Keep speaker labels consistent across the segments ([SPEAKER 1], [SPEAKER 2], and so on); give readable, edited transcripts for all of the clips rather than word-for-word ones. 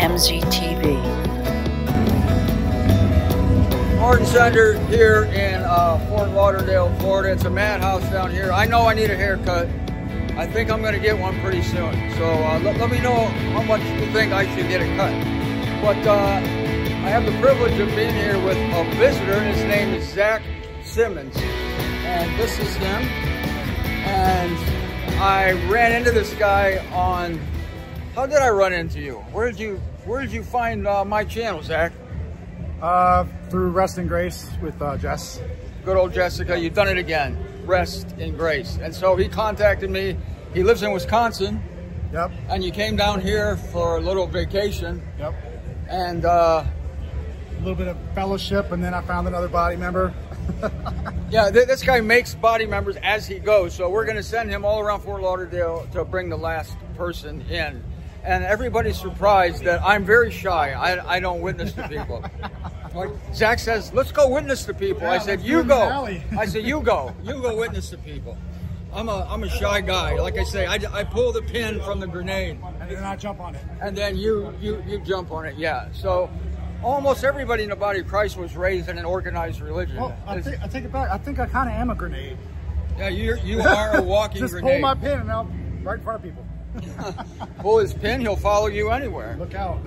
[SPEAKER 1] MZTV.
[SPEAKER 2] Martin Sender here in Fort Lauderdale, Florida. It's a madhouse down here. I know I need a haircut. I think I'm going to get one pretty soon. So let me know how much you think I should get a cut. But I have the privilege of being here with a visitor, and his name is Zach Simmons. And this is him. And I ran into this guy on... How did I run into you? Where did you find my channel, Zach?
[SPEAKER 3] Through Rest in Grace with Jess.
[SPEAKER 2] Good old Jessica, you've done it again. Rest in Grace. And so he contacted me. He lives in Wisconsin.
[SPEAKER 3] Yep.
[SPEAKER 2] And you came down here for a little vacation.
[SPEAKER 3] Yep.
[SPEAKER 2] And
[SPEAKER 3] a little bit of fellowship, and then I found another body member.
[SPEAKER 2] Yeah, this guy makes body members as he goes. So we're going to send him all around Fort Lauderdale to bring the last person in. And everybody's surprised that I'm very shy. I don't witness to people. Like Zach says, let's go witness to people.
[SPEAKER 3] Yeah,
[SPEAKER 2] I said, you go. I said, you go witness to people. I'm a shy guy. Like I say, I pull the pin from the grenade.
[SPEAKER 3] And then I jump on it.
[SPEAKER 2] And then you jump on it, yeah. So almost everybody in the body of Christ was raised in an organized religion.
[SPEAKER 3] Well, I take it back. I think I kind of am a grenade.
[SPEAKER 2] Yeah, you are a walking
[SPEAKER 3] Just
[SPEAKER 2] grenade.
[SPEAKER 3] pull my pin and I'll right in front of people.
[SPEAKER 2] Pull his pin, he'll follow you anywhere.
[SPEAKER 3] Look out.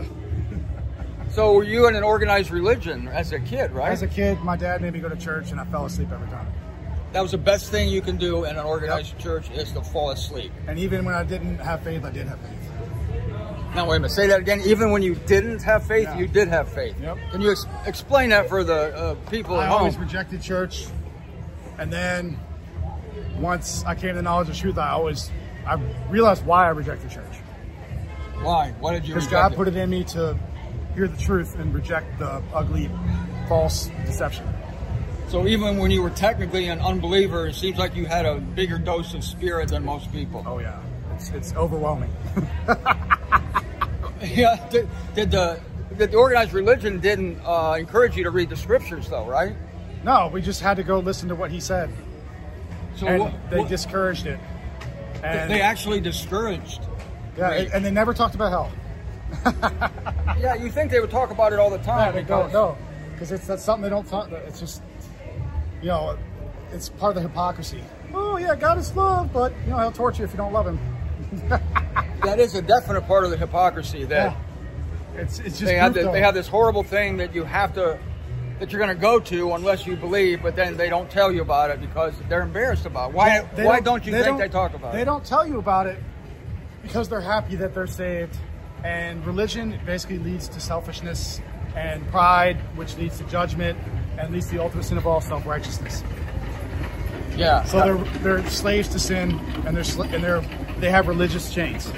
[SPEAKER 2] So were you in an organized religion as a kid, right?
[SPEAKER 3] As a kid, my dad made me go to church and I fell asleep every time.
[SPEAKER 2] That was the best thing you can do in an organized church is to fall asleep.
[SPEAKER 3] And even when I didn't have faith, I did have faith.
[SPEAKER 2] Now wait a minute, say that again. Even when you didn't have faith,
[SPEAKER 3] yeah.
[SPEAKER 2] You did have faith.
[SPEAKER 3] Yep.
[SPEAKER 2] Can you explain that for the people at
[SPEAKER 3] I
[SPEAKER 2] home?
[SPEAKER 3] always rejected church. And then once I came to the knowledge of truth, I realized why I rejected church.
[SPEAKER 2] Why? Why did you
[SPEAKER 3] Because
[SPEAKER 2] reject
[SPEAKER 3] God put it in me to hear the truth and reject the ugly, false deception.
[SPEAKER 2] So even when you were technically an unbeliever, it seems like you had a bigger dose of spirit than most people.
[SPEAKER 3] Oh yeah, it's overwhelming.
[SPEAKER 2] Yeah. Did the organized religion didn't encourage you to read the scriptures though, right?
[SPEAKER 3] No, we just had to go listen to what he said.
[SPEAKER 2] So
[SPEAKER 3] and they discouraged it. And
[SPEAKER 2] they actually discouraged.
[SPEAKER 3] Yeah, and they never talked about hell.
[SPEAKER 2] Yeah, you think they would talk about it all the time?
[SPEAKER 3] Yeah, they don't. No, because that's something they don't talk. It's just, you know, it's part of the hypocrisy. Oh yeah, God is love, but you know he'll torture you if you don't love him.
[SPEAKER 2] That is a definite part of the hypocrisy. That
[SPEAKER 3] it's just
[SPEAKER 2] they have this horrible thing that you have to that you're going to go to unless you believe, but then they don't tell you about it because they're embarrassed about it. Why don't you think they talk about it?
[SPEAKER 3] They don't tell you about it because they're happy that they're saved. And religion basically leads to selfishness and pride, which leads to judgment and leads to the ultimate sin of all, self-righteousness.
[SPEAKER 2] Yeah.
[SPEAKER 3] So they're slaves to sin, and they have religious chains.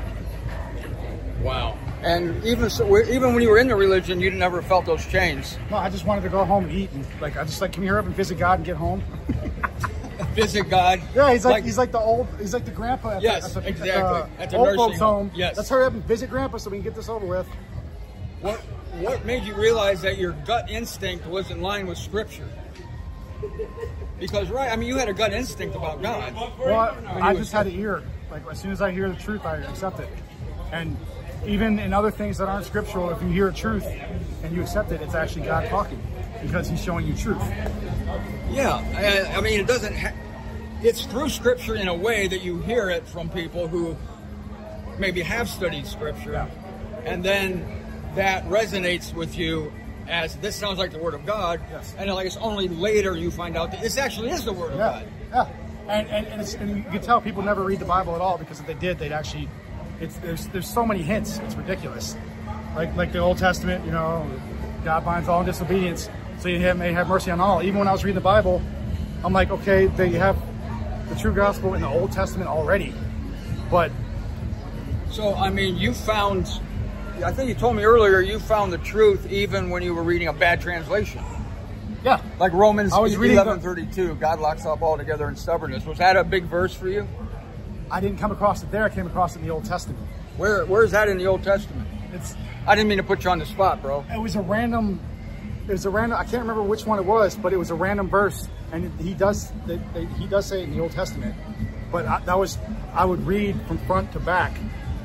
[SPEAKER 2] Wow. And even when you were in the religion, you never felt those chains.
[SPEAKER 3] No, I just wanted to go home and eat, and I just can you hurry up and visit God and get home?
[SPEAKER 2] Visit God.
[SPEAKER 3] Yeah, he's like the grandpa at
[SPEAKER 2] at the
[SPEAKER 3] old
[SPEAKER 2] nursing
[SPEAKER 3] folks home.
[SPEAKER 2] Yes.
[SPEAKER 3] Let's hurry up and visit grandpa so we can get this over with.
[SPEAKER 2] What made you realize that your gut instinct was in line with Scripture? Because you had a gut instinct about God.
[SPEAKER 3] Well, I just had an ear. Like as soon as I hear the truth, I accept it. And even in other things that aren't scriptural, if you hear truth and you accept it, it's actually God talking because He's showing you truth.
[SPEAKER 2] Yeah, it doesn't. It's through Scripture in a way that you hear it from people who maybe have studied Scripture, and then that resonates with you as this sounds like the Word of God.
[SPEAKER 3] Yes.
[SPEAKER 2] And it's only later you find out that this actually is the Word of God.
[SPEAKER 3] Yeah, and you can tell people never read the Bible at all because if they did, they'd actually. There's so many hints. It's ridiculous. Like the Old Testament, you know, God binds all in disobedience, so you may have mercy on all. Even when I was reading the Bible, I'm like, okay, they have the true gospel in the Old Testament already, but.
[SPEAKER 2] So you found. I think you told me earlier you found the truth even when you were reading a bad translation.
[SPEAKER 3] Yeah.
[SPEAKER 2] Like Romans 11:32, God locks up altogether in stubbornness. Was that a big verse for you?
[SPEAKER 3] I didn't come across it there. I came across it in the Old Testament.
[SPEAKER 2] Where is that in the Old Testament? I didn't mean to put you on the spot, bro.
[SPEAKER 3] It was a random, I can't remember which one it was, but it was a random verse. And he does say it in the Old Testament. But I would read from front to back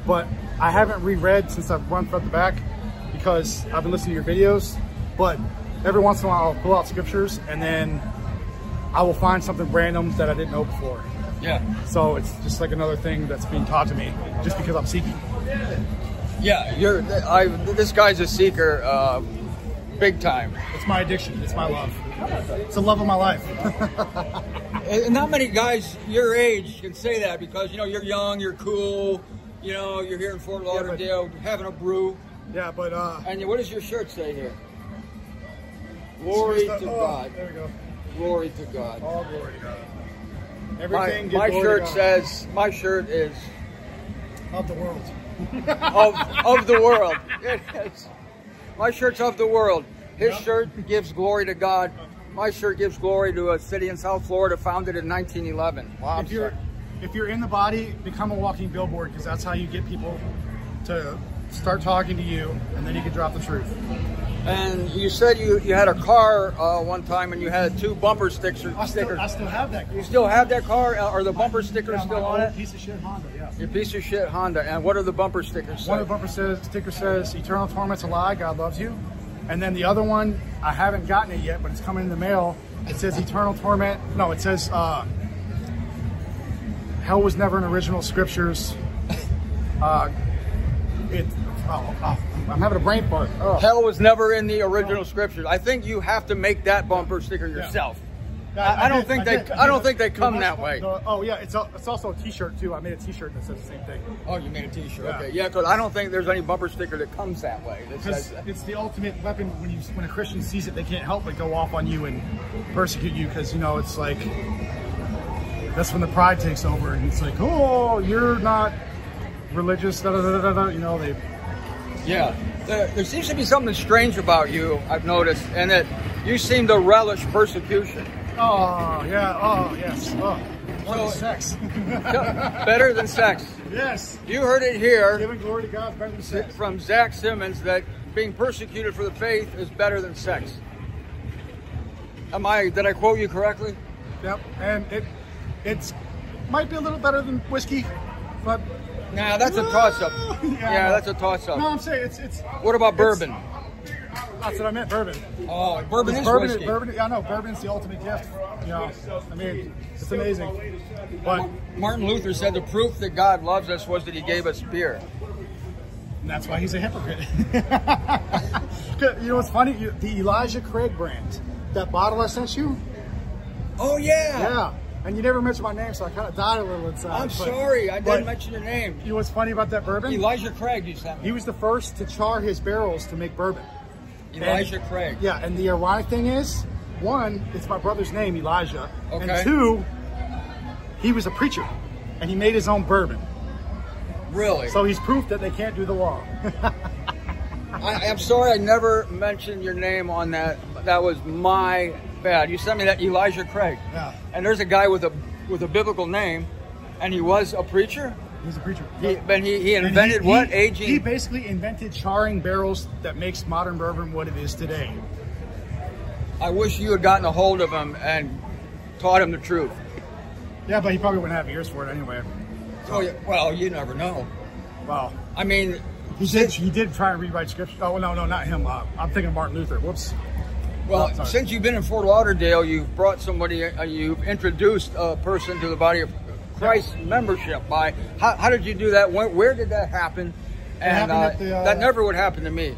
[SPEAKER 3] but I haven't reread since I've run front to back because I've been listening to your videos. But every once in a while I'll pull out scriptures and then I will find something random that I didn't know before.
[SPEAKER 2] Yeah.
[SPEAKER 3] So it's just like another thing that's being taught to me just because I'm seeking.
[SPEAKER 2] Yeah, this guy's a seeker, big time.
[SPEAKER 3] It's my addiction. It's my love. It's the love of my life.
[SPEAKER 2] And not many guys your age can say that because, you know, you're young, you're cool, you know, you're here in Fort Lauderdale having a brew.
[SPEAKER 3] Yeah, but...
[SPEAKER 2] And what does your shirt say here? Glory to God.
[SPEAKER 3] There we go.
[SPEAKER 2] Glory to God.
[SPEAKER 3] All glory to God. Everything
[SPEAKER 2] my shirt says, my shirt is...
[SPEAKER 3] Of the world.
[SPEAKER 2] of the world. Yes. My shirt's of the world. His shirt gives glory to God. My shirt gives glory to a city in South Florida founded in 1911. Wow,
[SPEAKER 3] if you're in the body, become a walking billboard because that's how you get people to start talking to you, and then you can drop the truth.
[SPEAKER 2] And you said you had a car one time and you had 2 bumper stickers.
[SPEAKER 3] I still have that car.
[SPEAKER 2] You still have that car? Are the bumper stickers still on it?
[SPEAKER 3] Piece of shit Honda, yeah.
[SPEAKER 2] Your piece of shit Honda. And what are the bumper stickers say?
[SPEAKER 3] One of the bumper stickers says, "Eternal torment's a lie, God loves you." And then the other one, I haven't gotten it yet, but it's coming in the mail. It says eternal torment. No, it says hell was never in original scriptures. I'm having a brain fart. Oh.
[SPEAKER 2] Hell was never in the original scriptures. I think you have to make that bumper sticker yourself. Yeah. I don't think they come that way.
[SPEAKER 3] Oh yeah, it's also a T-shirt too. I made a T-shirt that says the same thing.
[SPEAKER 2] Oh, you made a T-shirt. Yeah. Okay, yeah, because I don't think there's any bumper sticker that comes that way.
[SPEAKER 3] It's the ultimate weapon. When a Christian sees it, they can't help but go off on you and persecute you because, you know, it's like that's when the pride takes over and it's like, oh, you're not religious. Da, da, da, da, da. You know, they.
[SPEAKER 2] Yeah, there seems to be something strange about you, I've noticed, and that you seem to relish persecution.
[SPEAKER 3] Oh, yeah, oh, yes, oh, what is sex?
[SPEAKER 2] Better than sex.
[SPEAKER 3] Yes.
[SPEAKER 2] You heard it here.
[SPEAKER 3] Giving glory to God is better than sex.
[SPEAKER 2] From Zach Simmons, that being persecuted for the faith is better than sex. Did I quote you correctly?
[SPEAKER 3] Yep, and it might be a little better than whiskey, but...
[SPEAKER 2] Nah, that's a toss-up. Yeah, that's a toss-up.
[SPEAKER 3] No, I'm saying it's...
[SPEAKER 2] What about bourbon?
[SPEAKER 3] That's what I meant, bourbon.
[SPEAKER 2] Oh, bourbon is whiskey.
[SPEAKER 3] Yeah, no, bourbon's the ultimate gift. You know, I mean, it's amazing. But
[SPEAKER 2] Martin Luther said the proof that God loves us was that he gave us beer.
[SPEAKER 3] And that's why he's a hypocrite. You know what's funny? The Elijah Craig brand, that bottle I sent you.
[SPEAKER 2] Oh, yeah.
[SPEAKER 3] Yeah. And you never mentioned my name, so I kind of died a little inside.
[SPEAKER 2] I'm sorry, I didn't mention your name.
[SPEAKER 3] You know what's funny about that bourbon?
[SPEAKER 2] Elijah Craig, you sent me.
[SPEAKER 3] He was the first to char his barrels to make bourbon.
[SPEAKER 2] Elijah Craig.
[SPEAKER 3] Yeah, and the ironic thing is, one, it's my brother's name, Elijah.
[SPEAKER 2] Okay.
[SPEAKER 3] And 2, he was a preacher, and he made his own bourbon.
[SPEAKER 2] Really?
[SPEAKER 3] So he's proof that they can't do the law.
[SPEAKER 2] I'm sorry I never mentioned your name on that. That was my bad. You sent me that Elijah Craig.
[SPEAKER 3] Yeah.
[SPEAKER 2] And there's a guy with a biblical name, and he was a preacher.
[SPEAKER 3] He's a preacher.
[SPEAKER 2] He invented what? Aging?
[SPEAKER 3] He basically invented charring barrels that makes modern bourbon what it is today.
[SPEAKER 2] I wish you had gotten a hold of him and taught him the truth.
[SPEAKER 3] Yeah, but he probably wouldn't have ears for it anyway.
[SPEAKER 2] Oh, yeah. Well, you never know.
[SPEAKER 3] Wow.
[SPEAKER 2] I mean...
[SPEAKER 3] He did try and rewrite scripture. Oh, no, not him. I'm thinking of Martin Luther. Whoops.
[SPEAKER 2] Well, since you've been in Fort Lauderdale, you've brought somebody, you've introduced a person to the body of Christ membership. How did you do that? Where did that happen? And that never would happen to me.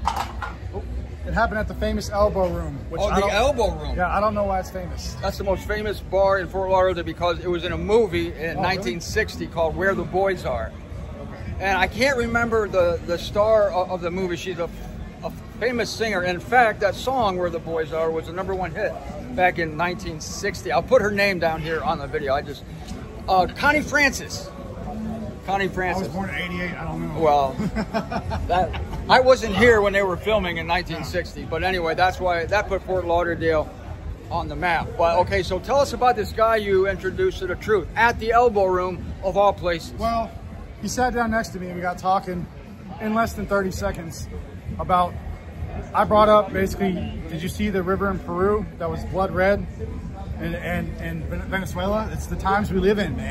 [SPEAKER 3] It happened at the famous Elbow Room.
[SPEAKER 2] The Elbow Room.
[SPEAKER 3] Yeah, I don't know why it's famous.
[SPEAKER 2] That's the most famous bar in Fort Lauderdale because it was in a movie in 1960 called Where the Boys Are. And I can't remember the star of the movie. She's a famous singer. And in fact, that song Where the Boys Are was the #1 hit back in 1960. I'll put her name down here on the video. Connie Francis. Connie Francis.
[SPEAKER 3] I was born in '88. I don't know.
[SPEAKER 2] Well, I wasn't here when they were filming in 1960. But anyway, that's why that put Fort Lauderdale on the map. But okay, so tell us about this guy you introduced to the truth at the Elbow Room of all places.
[SPEAKER 3] Well, he sat down next to me and we got talking in less than 30 seconds about, I brought up basically, did you see the river in Peru that was blood red? And Venezuela? It's the times we live in, man.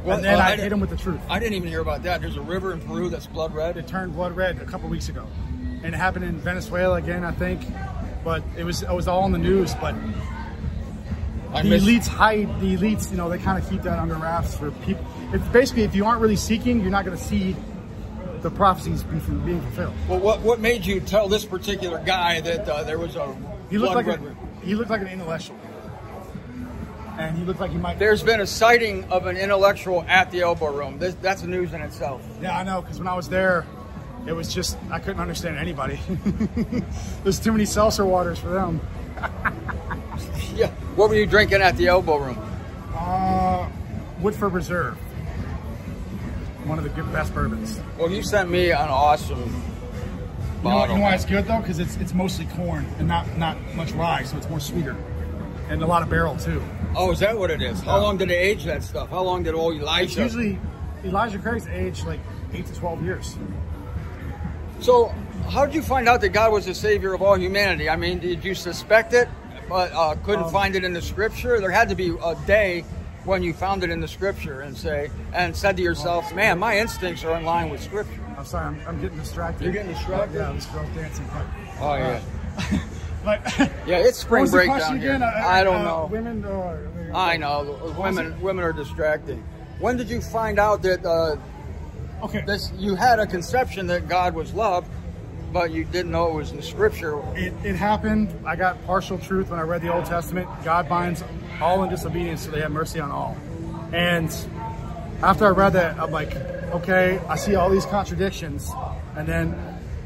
[SPEAKER 2] Well,
[SPEAKER 3] and then I hit him with the truth.
[SPEAKER 2] I didn't even hear about that. There's a river in Peru that's blood red.
[SPEAKER 3] It turned blood red a couple weeks ago, and it happened in Venezuela again, I think. But it was all in the news. But the elites, you know, they kind of keep that under wraps for people. If you aren't really seeking, you're not going to see the prophecies being fulfilled.
[SPEAKER 2] Well, what made you tell this particular guy that there was a
[SPEAKER 3] he looked like an intellectual, and he looked like he might.
[SPEAKER 2] There's been a sighting of an intellectual at the Elbow Room. That's news in itself.
[SPEAKER 3] Yeah, I know, because when I was there, it was just I couldn't understand anybody. There's too many seltzer waters for them.
[SPEAKER 2] Yeah. What were you drinking at the Elbow Room?
[SPEAKER 3] Woodford Reserve. One of the best bourbons.
[SPEAKER 2] Well, you sent me an awesome bottle.
[SPEAKER 3] You know why it's good though? Because it's mostly corn and not much rye, so it's more sweeter, and a lot of barrel too.
[SPEAKER 2] Oh, is that what it is? How long did they age that stuff? How long did old Elijah?
[SPEAKER 3] It's usually Elijah Craig's aged like 8 to 12 years.
[SPEAKER 2] So, how did you find out that God was the Savior of all humanity? I mean, did you suspect it, but couldn't find it in the Scripture? There had to be a day when you found it in the Scripture and said to yourself, man, my instincts are in line with Scripture.
[SPEAKER 3] I'm sorry, I'm getting distracted.
[SPEAKER 2] You're getting distracted?
[SPEAKER 3] Yeah, I was stroke dancing.
[SPEAKER 2] Oh, yeah.
[SPEAKER 3] But
[SPEAKER 2] yeah, it's spring break down here. I don't know.
[SPEAKER 3] Women
[SPEAKER 2] I know. Women are distracting. When did you find out that you had a conception that God was love, but you didn't know it was in the Scripture?
[SPEAKER 3] It happened. I got partial truth when I read the Old Testament. God binds all in disobedience, so they have mercy on all. And after I read that, I'm like, okay, I see all these contradictions, and then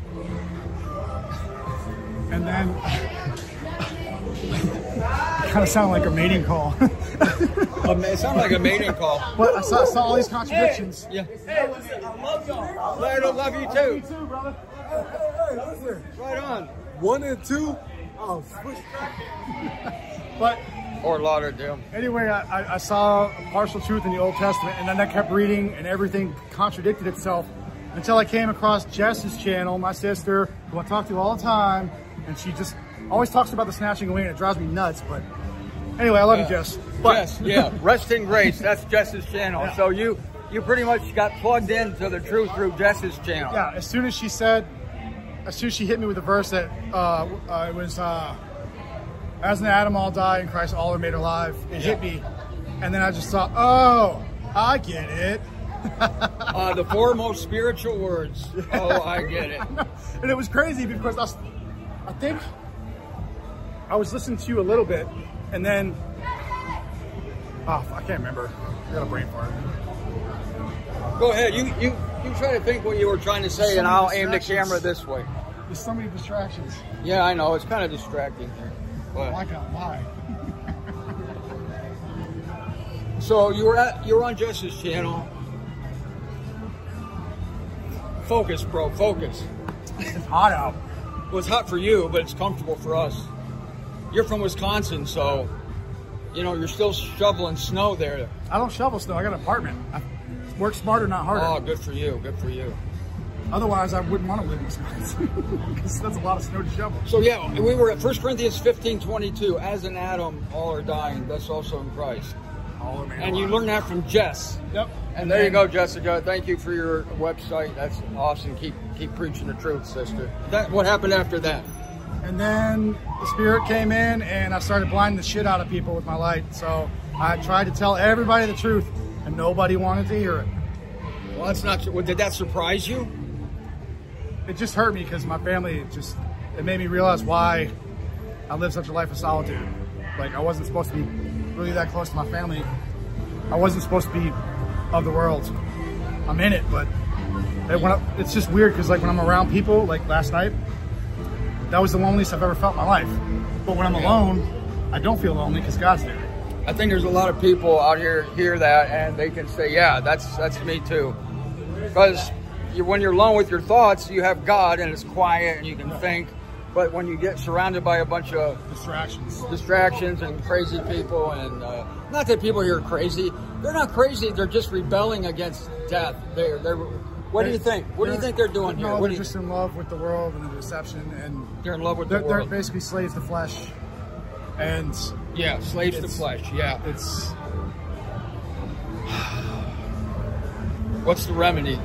[SPEAKER 3] it kind of sounded like a mating call.
[SPEAKER 2] It sounded like a mating call.
[SPEAKER 3] But I saw all these contradictions.
[SPEAKER 2] Yeah.
[SPEAKER 1] Hey, listen, I love y'all.
[SPEAKER 2] Larry, I love you too.
[SPEAKER 3] Love you too, brother.
[SPEAKER 1] Hey, listen.
[SPEAKER 2] Right on.
[SPEAKER 1] 1 and 2. Oh, switch.
[SPEAKER 3] But
[SPEAKER 2] Fort Lauderdale.
[SPEAKER 3] anyway, I saw partial truth in the Old Testament, and then I kept reading, and everything contradicted itself until I came across Jess's channel, my sister, who I talk to all the time, and she just always talks about the snatching away, and it drives me nuts. But anyway, I love you, Jess. But,
[SPEAKER 2] Jess, yeah. Rest in Grace. That's Jess's channel.
[SPEAKER 3] Yeah.
[SPEAKER 2] So you pretty much got plugged into the truth through Jess's channel.
[SPEAKER 3] yeah, as soon as she hit me with the verse that it was, as in Adam all die, in Christ all are made alive, it hit me. And then I just thought, oh, I get it.
[SPEAKER 2] The 4 most spiritual words. Oh, I get it.
[SPEAKER 3] And it was crazy because I think I was listening to you a little bit, and then I can't remember. I got a brain fart.
[SPEAKER 2] Go ahead. You try to think what you were trying to say, and I'll aim the camera this way.
[SPEAKER 3] There's so many distractions.
[SPEAKER 2] Yeah, I know. It's kind of distracting here. But.
[SPEAKER 3] I got why.
[SPEAKER 2] So you were on Jess's channel. Focus, bro. Focus.
[SPEAKER 3] It's hot out.
[SPEAKER 2] Well, it's hot for you, but it's comfortable for us. You're from Wisconsin, so you're still shoveling snow there.
[SPEAKER 3] I don't shovel snow. I got an apartment. I work smarter, not harder.
[SPEAKER 2] Oh, good for you. Good for you.
[SPEAKER 3] Otherwise, I wouldn't want to live in Wisconsin because that's a lot of snow to shovel.
[SPEAKER 2] So yeah, we were at 1 Corinthians 15:22. As in Adam, all are dying. Thus also in Christ.
[SPEAKER 3] All are made
[SPEAKER 2] And
[SPEAKER 3] alive.
[SPEAKER 2] you learned that from Jess.
[SPEAKER 3] Yep.
[SPEAKER 2] And there you go, Jessica. Thank you for your website. That's awesome. Keep preaching the truth, sister. What happened after that?
[SPEAKER 3] And then the Spirit came in, and I started blinding the shit out of people with my light. So I tried to tell everybody the truth, and nobody wanted to hear it.
[SPEAKER 2] Well, that's not. Did that surprise you?
[SPEAKER 3] It just hurt me because my family it made me realize why I lived such a life of solitude. Like, I wasn't supposed to be really that close to my family. I wasn't supposed to be of the world. I'm in it, but it's just weird because like when I'm around people, like last night, that was the loneliest I've ever felt in my life. But when I'm alone, I don't feel lonely because God's there.
[SPEAKER 2] I think there's a lot of people out here hear that and they can say, yeah, that's me too. Because when you're alone with your thoughts, you have God and it's quiet and you can think. But when you get surrounded by a bunch of distractions and crazy people, and not that people here are crazy, they're not crazy. They're just rebelling against death. What do you think? What do you think they're doing here?
[SPEAKER 3] No, they're just in love with the world and the deception, and
[SPEAKER 2] they're in love with the world.
[SPEAKER 3] They're basically slaves to flesh, and
[SPEAKER 2] yeah, slaves to flesh. Yeah,
[SPEAKER 3] it's
[SPEAKER 2] What's the remedy?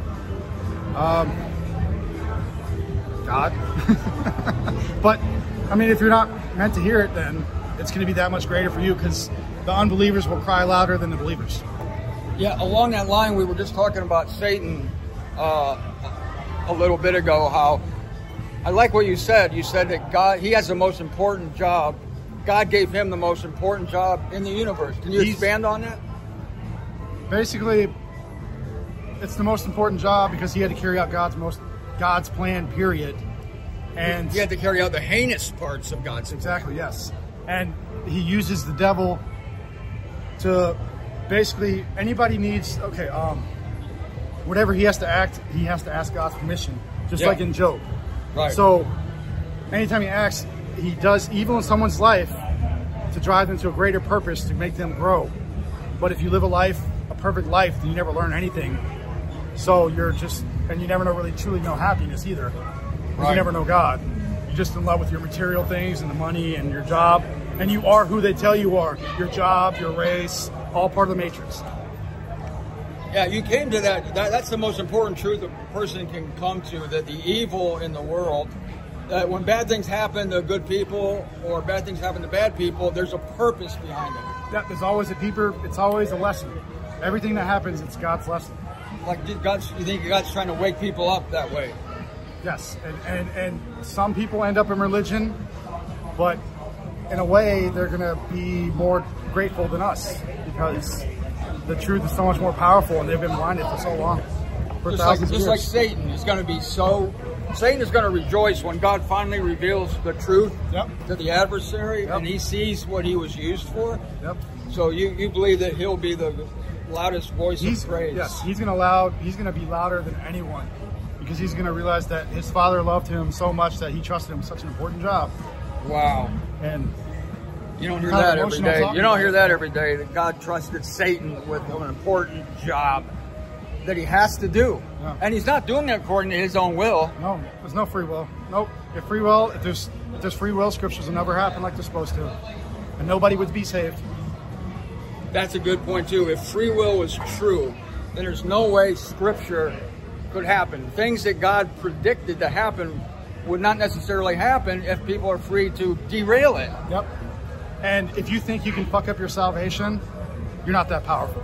[SPEAKER 3] God. But I mean, if you're not meant to hear it, then it's going to be that much greater for you, because the unbelievers will cry louder than the believers.
[SPEAKER 2] Yeah, along that line, we were just talking about Satan a little bit ago. How I like what you said. You said that God, he has the most important job. God gave him the most important job in the universe. Can you expand on that?
[SPEAKER 3] Basically, it's the most important job because he had to carry out God's plan, period. And
[SPEAKER 2] he had to carry out the heinous parts of God's plan.
[SPEAKER 3] Exactly, yes. And he uses the devil to basically, anybody needs, whatever he has to act, he has to ask God's permission, just like in Job.
[SPEAKER 2] Right.
[SPEAKER 3] So anytime he acts, he does evil in someone's life to drive them to a greater purpose, to make them grow. But if you live a perfect life, then you never learn anything. So you're just, and you never really truly know happiness either. Right. You never know God. You're just in love with your material things and the money and your job. And you are who they tell you are. Your job, your race, all part of the matrix.
[SPEAKER 2] Yeah, you came to that. That's the most important truth a person can come to, that the evil in the world, that when bad things happen to good people or bad things happen to bad people, there's a purpose behind it.
[SPEAKER 3] Yeah, there's always it's always a lesson. Everything that happens, it's God's lesson.
[SPEAKER 2] Like you think God's trying to wake people up that way?
[SPEAKER 3] Yes, and some people end up in religion, but in a way, they're going to be more grateful than us, because the truth is so much more powerful, and they've been blinded for so long. For thousands of years.
[SPEAKER 2] Just like Satan is going to be Satan is going to rejoice when God finally reveals the truth to the adversary, and he sees what he was used for.
[SPEAKER 3] Yep.
[SPEAKER 2] So you believe that he'll be the loudest voice of praise.
[SPEAKER 3] Yes, he's going to be louder than anyone, because he's going to realize that his father loved him so much that he trusted him with such an important job.
[SPEAKER 2] Wow.
[SPEAKER 3] And
[SPEAKER 2] you don't hear that every day. You don't hear that every day, that God trusted Satan with an important job that he has to do.
[SPEAKER 3] No.
[SPEAKER 2] And he's not doing it according to his own will.
[SPEAKER 3] No, there's no free will. Nope. If there's free will, scriptures will never happen like they're supposed to. And nobody would be saved.
[SPEAKER 2] That's a good point too. If free will was true, then there's no way scripture could happen. Things that God predicted to happen would not necessarily happen if people are free to derail it.
[SPEAKER 3] Yep. And if you think you can fuck up your salvation, you're not that powerful.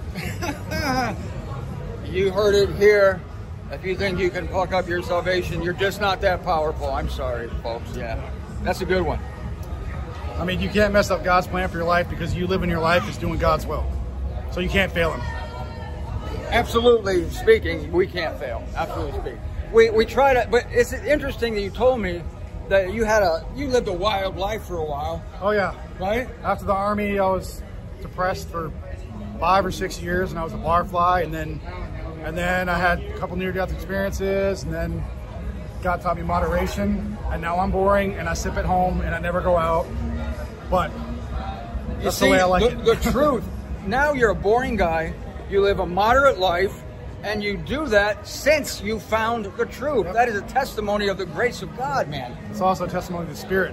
[SPEAKER 2] You heard it here. If you think you can fuck up your salvation, you're just not that powerful. I'm sorry, folks. Yeah, that's a good one.
[SPEAKER 3] I mean, you can't mess up God's plan for your life, because you live in your life is doing God's will. So you can't fail him.
[SPEAKER 2] Absolutely speaking, we can't fail. Absolutely speaking. We try to, but it's interesting that you told me that you lived a wild life for a while.
[SPEAKER 3] Oh yeah.
[SPEAKER 2] Right?
[SPEAKER 3] After the Army, I was depressed for 5 or 6 years, and I was a barfly, and then I had a couple near-death experiences, and then God taught me moderation, and now I'm boring, and I sip at home, and I never go out. But that's the way I like it.
[SPEAKER 2] The truth. Now you're a boring guy. You live a moderate life, and you do that since you found the truth. Yep. That is a testimony of the grace of God, man.
[SPEAKER 3] It's also a testimony of the Spirit,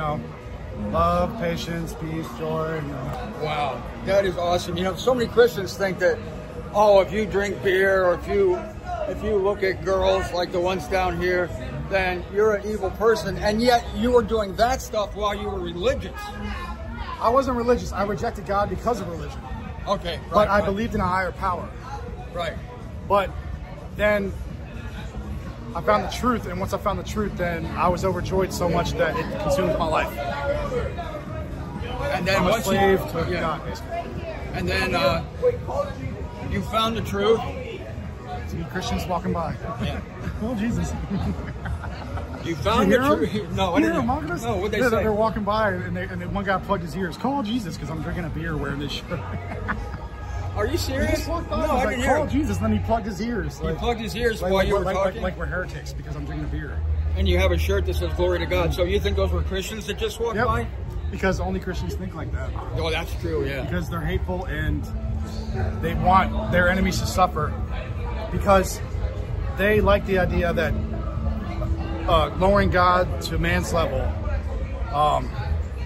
[SPEAKER 3] love, patience, peace, joy.
[SPEAKER 2] Wow, that is awesome. So many Christians think that, oh, if you drink beer or if you look at girls like the ones down here, then you're an evil person, and yet you were doing that stuff while you were religious.
[SPEAKER 3] I wasn't religious. I rejected God because of religion.
[SPEAKER 2] Okay, right,
[SPEAKER 3] but I believed in a higher power.
[SPEAKER 2] Right.
[SPEAKER 3] But then I found the truth, and once I found the truth, then I was overjoyed so much that it consumed my life.
[SPEAKER 2] And then
[SPEAKER 3] I'm a slave to God, basically.
[SPEAKER 2] And then you found the truth.
[SPEAKER 3] See Christians walking by.
[SPEAKER 2] Yeah.
[SPEAKER 3] Oh, Jesus.
[SPEAKER 2] You found the truth. No, I didn't.
[SPEAKER 3] No,
[SPEAKER 2] what they say?
[SPEAKER 3] They're walking by, and one guy plugged his ears. Call Jesus, because I'm drinking a beer wearing this shirt.
[SPEAKER 2] Are you serious?
[SPEAKER 3] No, I didn't hear. Call Jesus, and then he plugged his ears.
[SPEAKER 2] He plugged his ears while you were talking?
[SPEAKER 3] Like we're heretics, because I'm drinking a beer.
[SPEAKER 2] And you have a shirt that says glory to God. So you think those were Christians that just walked by?
[SPEAKER 3] Because only Christians think like that.
[SPEAKER 2] Oh, that's true, yeah.
[SPEAKER 3] Because they're hateful, and they want their enemies to suffer. Because they like the idea that lowering God to man's level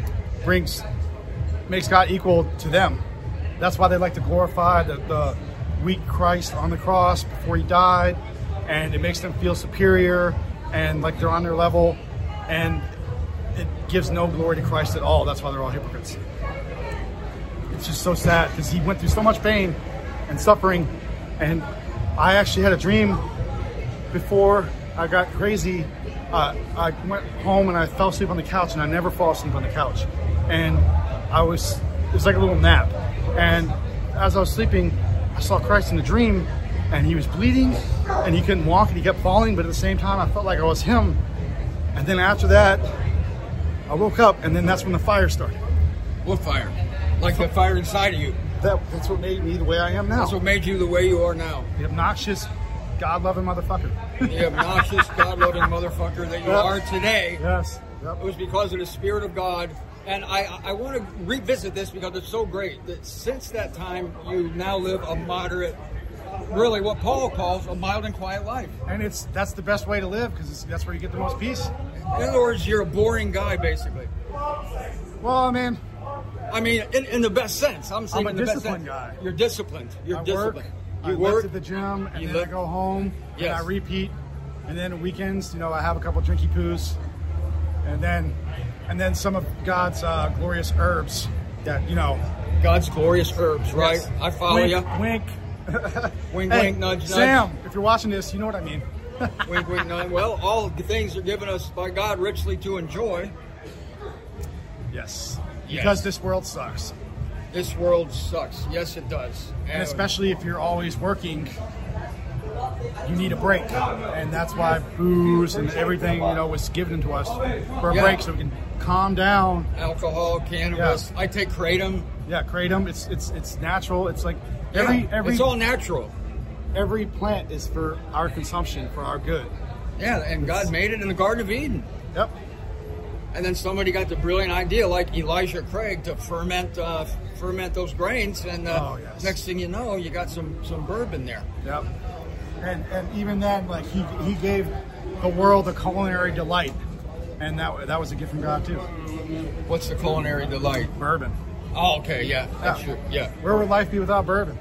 [SPEAKER 3] makes God equal to them. That's why they like to glorify the weak Christ on the cross before he died, and it makes them feel superior and like they're on their level, and it gives no glory to Christ at all. That's why they're all hypocrites. It's just so sad because he went through so much pain and suffering. And I actually had a dream before I got crazy. I went home and I fell asleep on the couch, and I never fall asleep on the couch. And it was like a little nap. And as I was sleeping, I saw Christ in the dream, and he was bleeding and he couldn't walk and he kept falling, but at the same time I felt like I was him. And then after that, I woke up, and then that's when the fire started.
[SPEAKER 2] What fire? Like the fire inside of you.
[SPEAKER 3] That's what made me the way I am now.
[SPEAKER 2] That's what made you the way you are now.
[SPEAKER 3] The obnoxious, God-loving motherfucker.
[SPEAKER 2] The obnoxious, God-loving motherfucker that you are today.
[SPEAKER 3] Yes. Yep.
[SPEAKER 2] It was because of the Spirit of God. And I want to revisit this because it's so great that since that time, you now live a moderate, really what Paul calls a mild and quiet life.
[SPEAKER 3] And that's the best way to live, because that's where you get the most peace.
[SPEAKER 2] In other words, you're a boring guy, basically.
[SPEAKER 3] Well, man.
[SPEAKER 2] I mean, in the best sense. I'm saying
[SPEAKER 3] I'm
[SPEAKER 2] in
[SPEAKER 3] a
[SPEAKER 2] the best
[SPEAKER 3] disciplined
[SPEAKER 2] sense.
[SPEAKER 3] guy.
[SPEAKER 2] You're disciplined. You're disciplined.
[SPEAKER 3] I lift at the gym, and then I go home, and I repeat. And then weekends, I have a couple drinky poos. And then some of God's glorious herbs that,
[SPEAKER 2] God's glorious herbs, right?
[SPEAKER 3] Yes.
[SPEAKER 2] I follow you.
[SPEAKER 3] Wink.
[SPEAKER 2] Wink,
[SPEAKER 3] Hey,
[SPEAKER 2] wink, nudge, nudge.
[SPEAKER 3] Sam, if you're watching this, you know what I mean.
[SPEAKER 2] Wink, wink, nudge. Well, all the things are given us by God richly to enjoy.
[SPEAKER 3] Yes.
[SPEAKER 2] Yes.
[SPEAKER 3] Because this world sucks.
[SPEAKER 2] This world sucks. Yes, it does.
[SPEAKER 3] And especially if you're always working, you need a break. And that's why booze and everything, was given to us for a break, so we can calm down.
[SPEAKER 2] Alcohol, cannabis. Yeah. I take Kratom.
[SPEAKER 3] Yeah, Kratom. It's natural. It's like every
[SPEAKER 2] it's all natural.
[SPEAKER 3] Every plant is for our consumption, for our good.
[SPEAKER 2] Yeah, and God made it in the Garden of Eden.
[SPEAKER 3] Yep.
[SPEAKER 2] And then somebody got the brilliant idea, like Elijah Craig, to ferment those grains, and next thing you know, you got some bourbon there.
[SPEAKER 3] Yep. And even then, like he gave the world a culinary delight, and that was a gift from God too.
[SPEAKER 2] What's the culinary delight?
[SPEAKER 3] Bourbon.
[SPEAKER 2] Oh, okay, yeah, that's true. Yeah.
[SPEAKER 3] Where would life be without bourbon?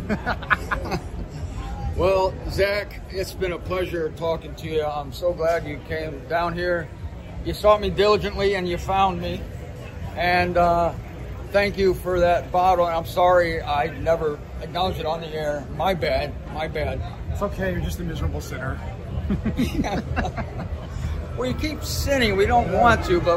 [SPEAKER 2] Well, Zach, it's been a pleasure talking to you. I'm so glad you came down here. You sought me diligently and you found me. And thank you for that bottle. I'm sorry I never acknowledged it on the air. My bad. My bad.
[SPEAKER 3] It's okay. You're just a miserable sinner.
[SPEAKER 2] We keep sinning. We don't want to,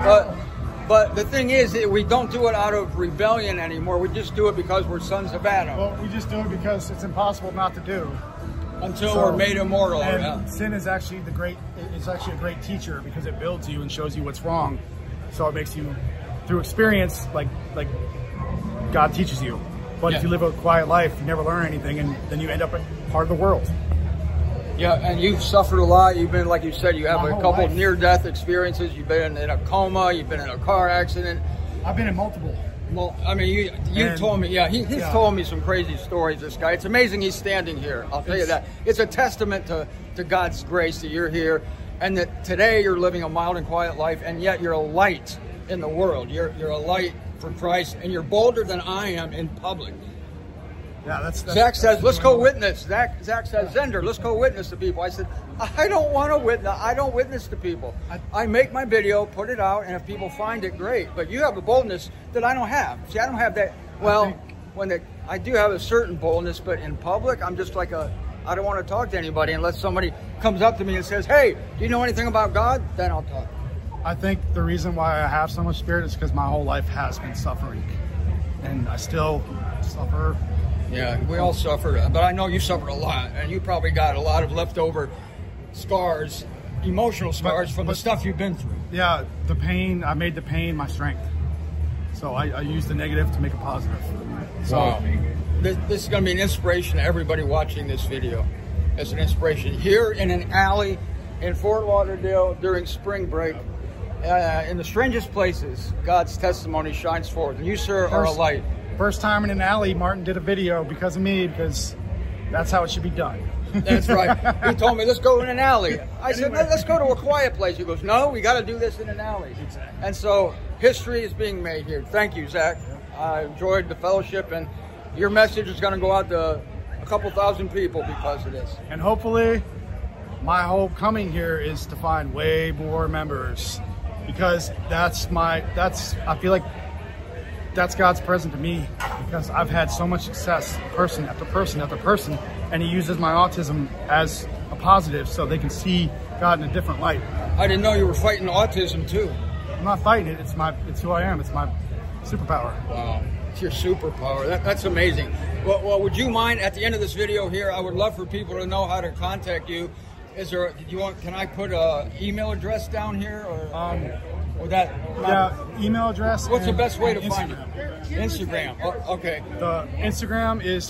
[SPEAKER 2] but the thing is, we don't do it out of rebellion anymore. We just do it because we're sons of Adam.
[SPEAKER 3] Well, we just do it because it's impossible not to do.
[SPEAKER 2] Until we're made immortal.
[SPEAKER 3] And sin is actually a great teacher, because it builds you and shows you what's wrong. So it makes you, through experience, like God teaches you. But if you live a quiet life, you never learn anything, and then you end up a part of the world.
[SPEAKER 2] Yeah, and you've suffered a lot. You've been, like you said, you have a couple near-death experiences. You've been in a coma. You've been in a car accident.
[SPEAKER 3] I've been in multiple.
[SPEAKER 2] Well, I mean, you told me, he's told me some crazy stories, this guy. It's amazing he's standing here. I'll tell you that. It's a testament to God's grace that you're here, and that today you're living a mild and quiet life, and yet you're a light in the world. You're a light for Christ, and you're bolder than I am in public.
[SPEAKER 3] Yeah, that's
[SPEAKER 2] Zach says, let's go witness. Zach says, Zender, let's go witness to people. I said, I don't want to witness. I don't witness to people. I make my video, put it out, and if people find it, great. But you have a boldness that I don't have. See, I don't have that. Well, I do have a certain boldness, but in public, I'm just like I don't want to talk to anybody unless somebody comes up to me and says, hey, do you know anything about God? Then I'll talk.
[SPEAKER 3] I think the reason why I have so much spirit is because my whole life has been suffering. And I still suffer.
[SPEAKER 2] Yeah, we all suffer, but I know you suffered a lot, and you probably got a lot of leftover scars, emotional scars from the stuff you've been through.
[SPEAKER 3] Yeah, the pain, I made the pain my strength. So I use the negative to make a positive. So
[SPEAKER 2] wow. This is going to be an inspiration to everybody watching this video. It's an inspiration. Here in an alley in Fort Lauderdale during spring break, in the strangest places, God's testimony shines forth. And you, sir, are a light.
[SPEAKER 3] First time in an alley, Martin did a video because of me, because that's how it should be done.
[SPEAKER 2] That's right. He told me, let's go in an alley. I said, let's go to a quiet place. He goes, no, we got to do this in an alley.
[SPEAKER 3] Exactly.
[SPEAKER 2] And so history is being made here. Thank you, Zach. I enjoyed the fellowship, and your message is going to go out to a couple thousand people because of this.
[SPEAKER 3] And hopefully my whole coming here is to find way more members, because I feel like that's God's present to me, because I've had so much success, person after person after person, and he uses my autism as a positive so they can see God in a different light.
[SPEAKER 2] I didn't know you were fighting autism too.
[SPEAKER 3] I'm not fighting it. It's who I am. It's my superpower.
[SPEAKER 2] Wow, it's your superpower. That's amazing. Well, would you mind at the end of this video here? I would love for people to know how to contact you. Can I put a email address down here, or that?
[SPEAKER 3] Yeah, email address.
[SPEAKER 2] What's the best way to find you? Instagram. Oh, okay.
[SPEAKER 3] The Instagram is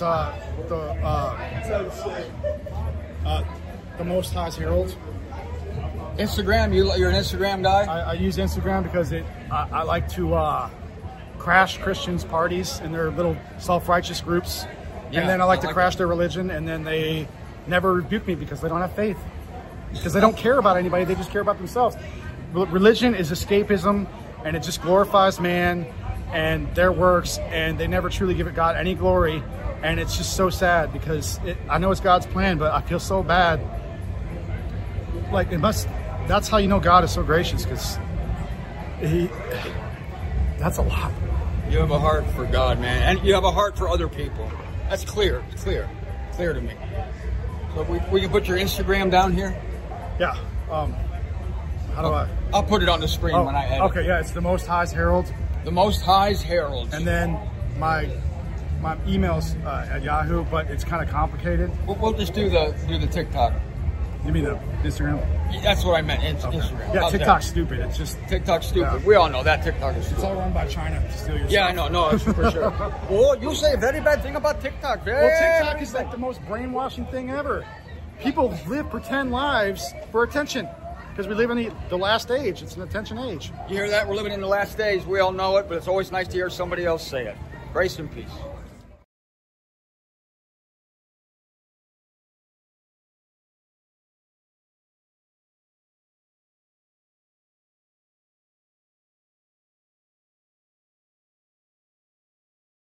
[SPEAKER 3] the Most High's Herald.
[SPEAKER 2] Instagram. You're an Instagram guy.
[SPEAKER 3] I use Instagram because I like to crash Christians' parties in their little self-righteous groups, and then I like to crash their religion, and then they never rebuke me because they don't have faith, because they don't care about anybody. They just care about themselves. Religion is escapism, and it just glorifies man and their works, and they never truly give God any glory. And it's just so sad, because I know it's God's plan, but I feel so bad. Like, that's how you know God is so gracious, because that's a lot.
[SPEAKER 2] You have a heart for God, man, and you have a heart for other people. That's clear. It's clear to me. So we can put your Instagram down here.
[SPEAKER 3] Yeah. How do I?
[SPEAKER 2] I'll put it on the screen when I edit.
[SPEAKER 3] Okay, yeah, it's the Most High's Herald.
[SPEAKER 2] The Most High's Herald.
[SPEAKER 3] And then my email's at Yahoo, but it's kind of complicated.
[SPEAKER 2] We'll just do the TikTok.
[SPEAKER 3] You mean the Instagram?
[SPEAKER 2] That's what I meant. Instagram.
[SPEAKER 3] Yeah, TikTok's stupid. It's just
[SPEAKER 2] TikTok's stupid.
[SPEAKER 3] Yeah.
[SPEAKER 2] We all know that TikTok is stupid.
[SPEAKER 3] It's all run by China to steal your
[SPEAKER 2] Yeah,
[SPEAKER 3] stuff.
[SPEAKER 2] I know. No, for sure. Oh, you say a very bad thing about TikTok.
[SPEAKER 3] Well, TikTok is like the most brainwashing thing ever. People live pretend lives for attention, because we live in the last age. It's an attention age.
[SPEAKER 2] You hear that? We're living in the last days. We all know it, but it's always nice to hear somebody else say it. Grace and peace.